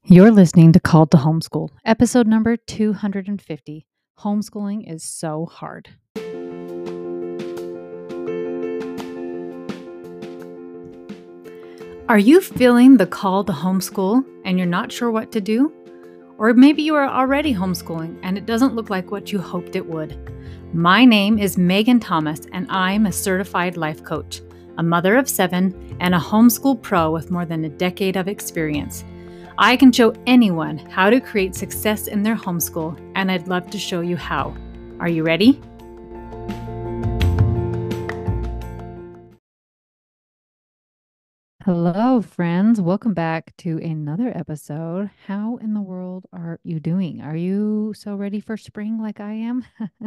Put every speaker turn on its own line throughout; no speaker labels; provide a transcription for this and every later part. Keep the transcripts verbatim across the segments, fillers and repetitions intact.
You're listening to Called to Homeschool, episode number two hundred fifty. Homeschooling is so hard. Are you feeling the call to homeschool and you're not sure what to do? Or maybe you are already homeschooling and it doesn't look like what you hoped it would. My name is Megan Thomas and I'm a certified life coach, a mother of seven, and a homeschool pro with more than a decade of experience. I can show anyone how to create success in their homeschool, and I'd love to show you how. Are you ready? Hello, friends. Welcome back to another episode. How in the world are you doing? Are you so ready for spring like I am?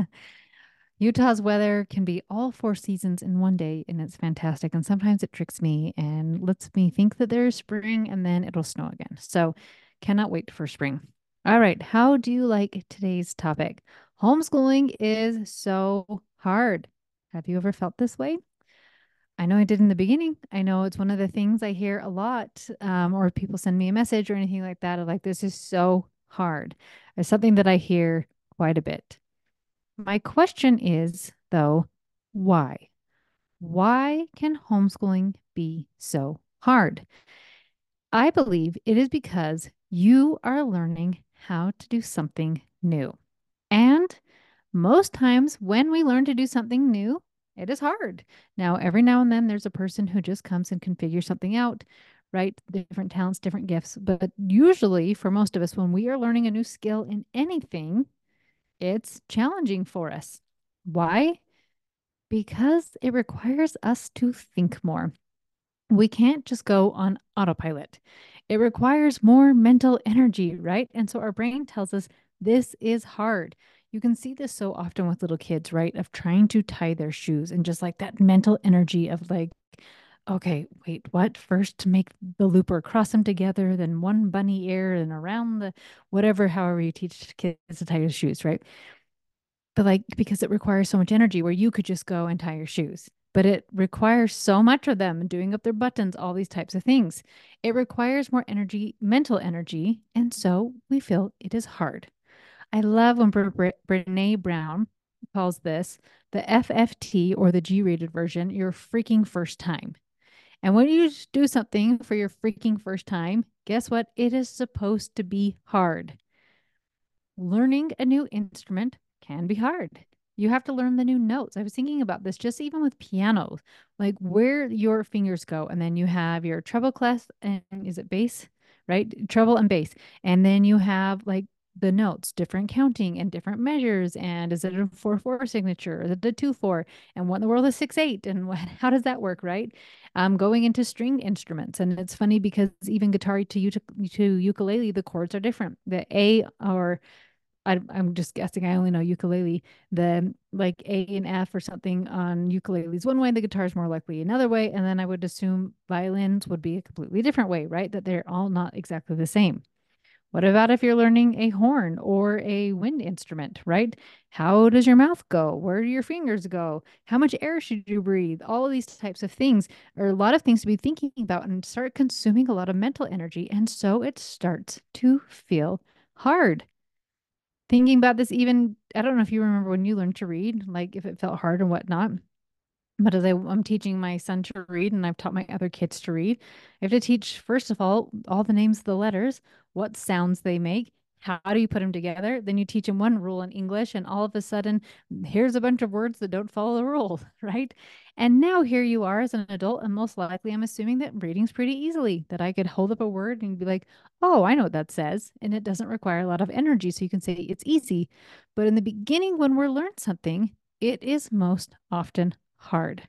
Utah's weather can be all four seasons in one day, and it's fantastic. And sometimes it tricks me and lets me think that there's spring and then it'll snow again. So, cannot wait for spring. All right. How do you like today's topic? Homeschooling is so hard. Have you ever felt this way? I know I did in the beginning. I know it's one of the things I hear a lot, um, or people send me a message or anything like that. Of like, this is so hard. It's something that I hear quite a bit. My question is, though, why? Why can homeschooling be so hard? I believe it is because you are learning how to do something new. And most times when we learn to do something new, it is hard. Now, every now and then there's a person who just comes and can figure something out, right? Different talents, different gifts. But usually, for most of us, when we are learning a new skill in anything, it's challenging for us. Why? Because it requires us to think more. We can't just go on autopilot. It requires more mental energy, right? And so our brain tells us this is hard. You can see this so often with little kids, right? Of trying to tie their shoes and just like that mental energy of like, okay, wait, what? First to make the looper, cross them together, then one bunny ear and around the whatever, however you teach kids to tie their shoes, right? But like because it requires so much energy where you could just go and tie your shoes. But it requires so much of them doing up their buttons, all these types of things. It requires more energy, mental energy, and so we feel it is hard. I love when Bre- Bre- Brene Brown calls this the F F T or the G-rated version, your freaking first time. And when you do something for your freaking first time, guess what? It is supposed to be hard. Learning a new instrument can be hard. You have to learn the new notes. I was thinking about this just even with piano, like where your fingers go. And then you have your treble clef and is it bass, right? Treble and bass. And then you have like the notes, different counting and different measures. And is it a four four signature? Is it a two four? And what in the world is six eight? And what, how does that work, right? Um, going into stringed instruments. And it's funny because even guitar to, to ukulele, the chords are different. The A or I, I'm just guessing. I only know ukulele. The like A and F or something on ukulele is one way. The guitar is more likely another way. And then I would assume violins would be a completely different way, right? That they're all not exactly the same. What about if you're learning a horn or a wind instrument, right? How does your mouth go? Where do your fingers go? How much air should you breathe? All of these types of things are a lot of things to be thinking about and start consuming a lot of mental energy. And so it starts to feel hard. Thinking about this, even I don't know if you remember when you learned to read, like if it felt hard and whatnot. But as I, I'm teaching my son to read, and I've taught my other kids to read, I have to teach, first of all, all the names of the letters, what sounds they make, how do you put them together? Then you teach them one rule in English, and all of a sudden, here's a bunch of words that don't follow the rule, right? And now here you are as an adult, and most likely I'm assuming that reading's pretty easily, that I could hold up a word and be like, oh, I know what that says. And it doesn't require a lot of energy, so you can say it's easy. But in the beginning, when we're learning something, it is most often hard.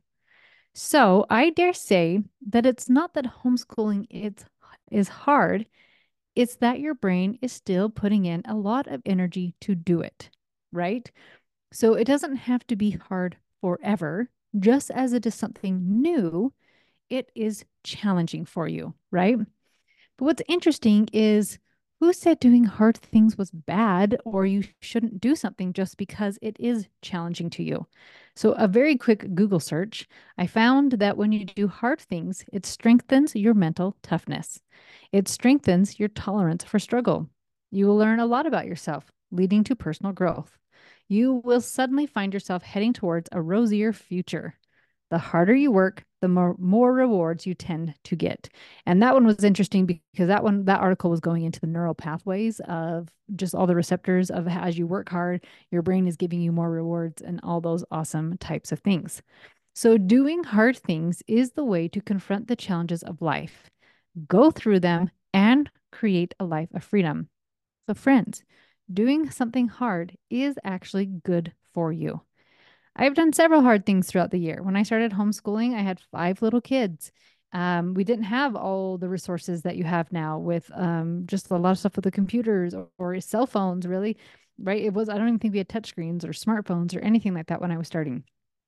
So I dare say that it's not that homeschooling is, is hard, it's that your brain is still putting in a lot of energy to do it, right? So it doesn't have to be hard forever. Just as it is something new, it is challenging for you, right? But what's interesting is Who said doing hard things was bad or you shouldn't do something just because it is challenging to you? So, a very quick Google search, I found that when you do hard things, it strengthens your mental toughness. It strengthens your tolerance for struggle. You will learn a lot about yourself, leading to personal growth. You will suddenly find yourself heading towards a rosier future. The harder you work, the more, more rewards you tend to get. And that one was interesting because that one, that article was going into the neural pathways of just all the receptors of as you work hard, your brain is giving you more rewards and all those awesome types of things. So, doing hard things is the way to confront the challenges of life, go through them, and create a life of freedom. So, friends, doing something hard is actually good for you. I've done several hard things throughout the year. When I started homeschooling, I had five little kids. Um, we didn't have all the resources that you have now with um, just a lot of stuff with the computers or, or cell phones, really, right? It was, I don't even think we had touchscreens or smartphones or anything like that when I was starting.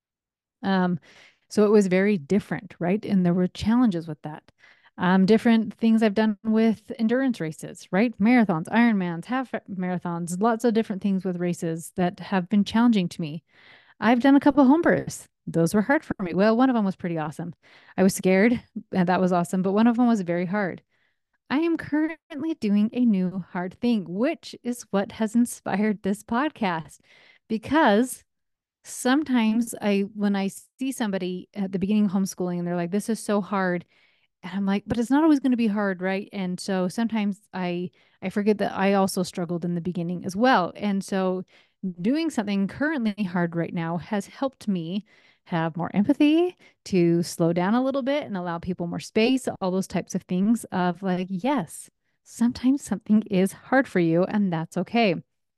Um, so it was very different, right? And there were challenges with that. Um, different things I've done with endurance races, right? Marathons, Ironmans, half marathons, lots of different things with races that have been challenging to me. I've done a couple home births. Those were hard for me. Well, one of them was pretty awesome. I was scared, and that was awesome, but one of them was very hard. I am currently doing a new hard thing, which is what has inspired this podcast. Because sometimes I, when I see somebody at the beginning of homeschooling and they're like, this is so hard, and I'm like, but it's not always going to be hard, right? And so sometimes I I forget that I also struggled in the beginning as well. And so doing something currently hard right now has helped me have more empathy, to slow down a little bit and allow people more space, all those types of things of like, yes, sometimes something is hard for you and that's okay.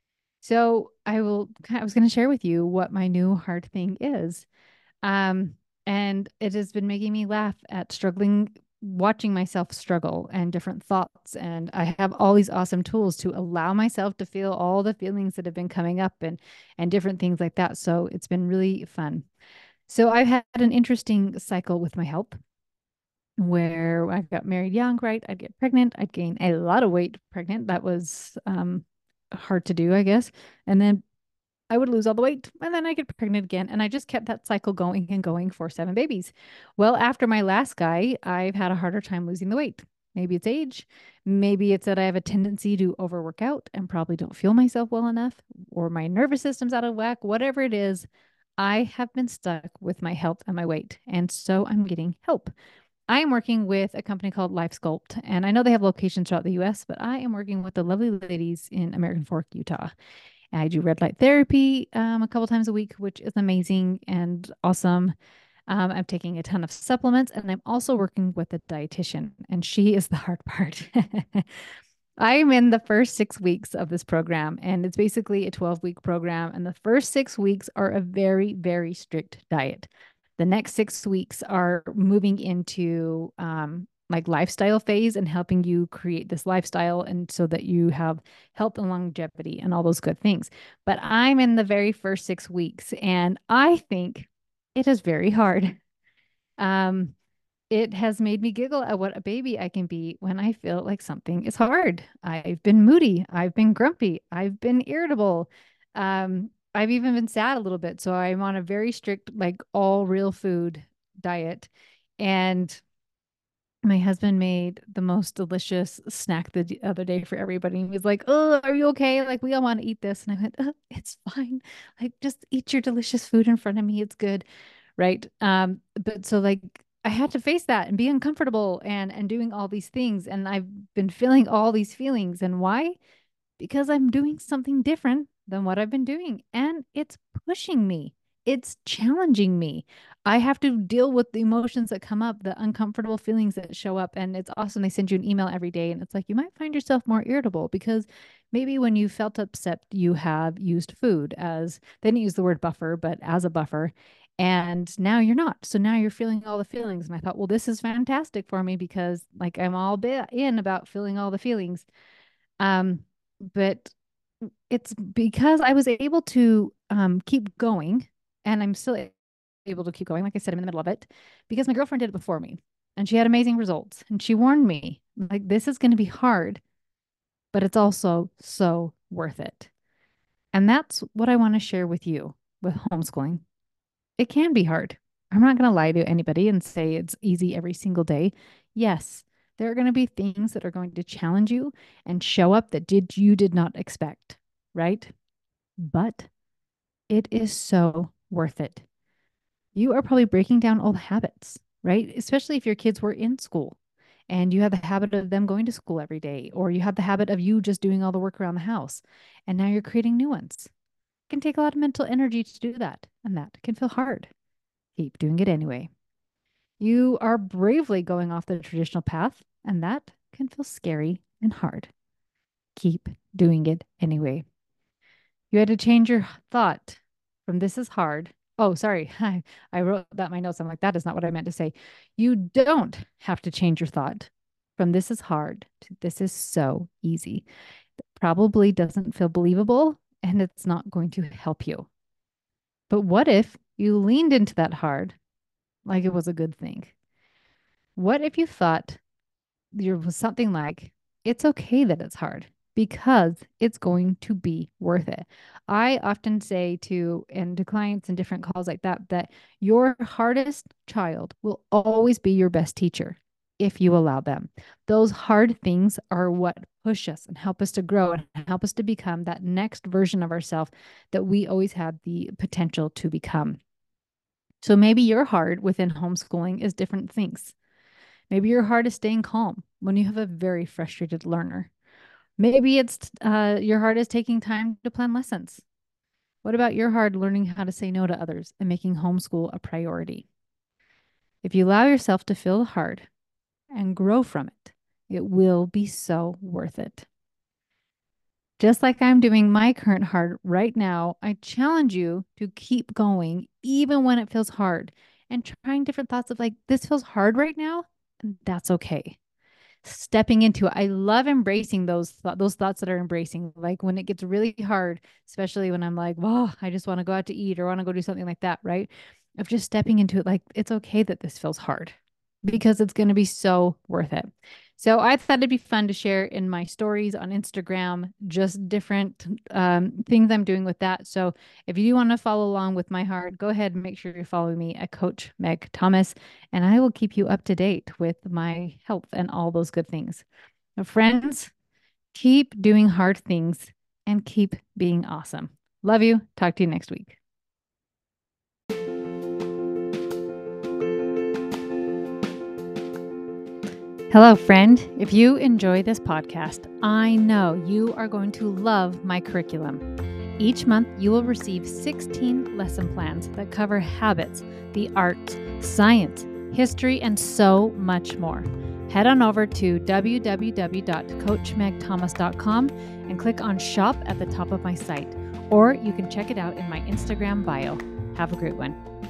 So I will I was going to share with you what my new hard thing is. Um, and it has been making me laugh at struggling, watching myself struggle and different thoughts. And I have all these awesome tools to allow myself to feel all the feelings that have been coming up and and different things like that. So it's been really fun. So I've had an interesting cycle with my health where I got married young, right? I'd get pregnant, I'd gain a lot of weight pregnant. That was um hard to do, I guess. And then I would lose all the weight and then I get pregnant again. And I just kept that cycle going and going for seven babies. Well, after my last guy, I've had a harder time losing the weight. Maybe it's age. Maybe it's that I have a tendency to overwork out and probably don't feel myself well enough, or my nervous system's out of whack, whatever it is. I have been stuck with my health and my weight. And so I'm getting help. I am working with a company called Life Sculpt, and I know they have locations throughout the U S, but I am working with the lovely ladies in American Fork, Utah. I do red light therapy um, a couple times a week, which is amazing and awesome. Um, I'm taking a ton of supplements and I'm also working with a dietitian, and she is the hard part. I'm in the first six weeks of this program, and it's basically a twelve week program. And the first six weeks are a very, very strict diet. The next six weeks are moving into um, like lifestyle phase and helping you create this lifestyle and so that you have health and longevity and all those good things. But I'm in the very first six weeks and I think it is very hard. Um, it has made me giggle at what a baby I can be when I feel like something is hard. I've been moody. I've been grumpy. I've been irritable. Um, I've even been sad a little bit. So I'm on a very strict, like all real food diet. And my husband made the most delicious snack the d- other day for everybody. He was like, "Oh, are you okay? Like, we all want to eat this." And I went, oh, "It's fine. Like, just eat your delicious food in front of me. It's good." Right. Um, but so like I had to face that and be uncomfortable and and doing all these things. And I've been feeling all these feelings. And why? Because I'm doing something different than what I've been doing. And it's pushing me, it's challenging me. I have to deal with the emotions that come up, the uncomfortable feelings that show up. And it's awesome. They send you an email every day, and it's like you might find yourself more irritable because maybe when you felt upset, you have used food as, they didn't use the word buffer, but as a buffer. And now you're not. So now you're feeling all the feelings. And I thought, well, this is fantastic for me because like I'm all bit in about feeling all the feelings. Um, but it's because I was able to um, keep going, and I'm still able to keep going. Like I said, I'm in the middle of it because my girlfriend did it before me and she had amazing results. And she warned me, like, this is going to be hard, but it's also so worth it. And that's what I want to share with you with homeschooling. It can be hard. I'm not going to lie to anybody and say it's easy every single day. Yes, there are going to be things that are going to challenge you and show up that did you did not expect, right? But it is so worth it. You are probably breaking down old habits, right? Especially if your kids were in school and you had the habit of them going to school every day, or you had the habit of you just doing all the work around the house, and now you're creating new ones. It can take a lot of mental energy to do that, and that can feel hard. Keep doing it anyway. You are bravely going off the traditional path, and that can feel scary and hard. Keep doing it anyway. You had to change your thought from this is hard. Oh, sorry. I, I wrote that in my notes. I'm like, that is not what I meant to say. You don't have to change your thought from this is hard to this is so easy. That probably doesn't feel believable and it's not going to help you. But what if you leaned into that hard like it was a good thing? What if you thought there was something like, it's okay that it's hard because it's going to be worth it. I often say to and to clients in different calls like that that your hardest child will always be your best teacher if you allow them. Those hard things are what push us and help us to grow and help us to become that next version of ourselves that we always had the potential to become. So maybe your hard within homeschooling is different things. Maybe your hard is staying calm when you have a very frustrated learner. Maybe it's uh, your hard is taking time to plan lessons. What about your hard learning how to say no to others and making homeschool a priority? If you allow yourself to feel hard and grow from it, it will be so worth it. Just like I'm doing my current hard right now, I challenge you to keep going even when it feels hard and trying different thoughts of like, this feels hard right now, and that's okay. Stepping into it. I love embracing those th- those thoughts that are embracing. Like when it gets really hard, especially when I'm like, "Oh, I just want to go out to eat or want to go do something like that," right? Of just stepping into it like it's okay that this feels hard because it's going to be so worth it. So I thought it'd be fun to share in my stories on Instagram, just different um, things I'm doing with that. So if you want to follow along with my heart, go ahead and make sure you're following me at Coach Meg Thomas, and I will keep you up to date with my health and all those good things. Now, friends, keep doing hard things and keep being awesome. Love you. Talk to you next week. Hello, friend. If you enjoy this podcast, I know you are going to love my curriculum. Each month, you will receive sixteen lesson plans that cover habits, the arts, science, history, and so much more. Head on over to w w w dot coach meg thomas dot com and click on Shop at the top of my site, or you can check it out in my Instagram bio. Have a great one.